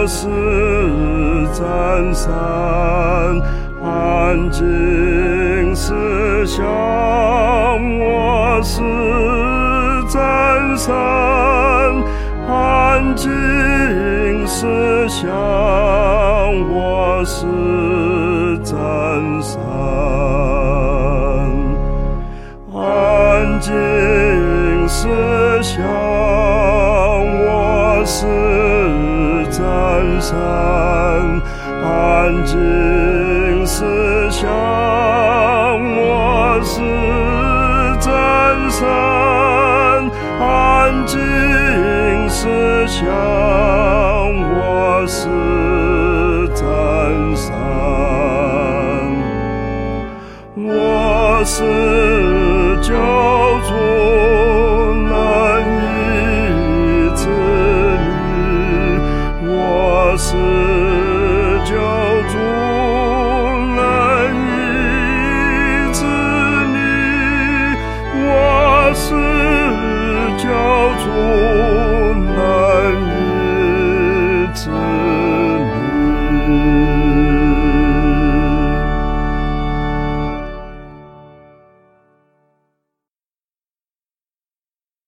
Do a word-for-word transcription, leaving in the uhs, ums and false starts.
我是真神，安静思想，我是真神，安静思想，我是真神，安静思想，我是真神，安静思想，我是真神，安静思想。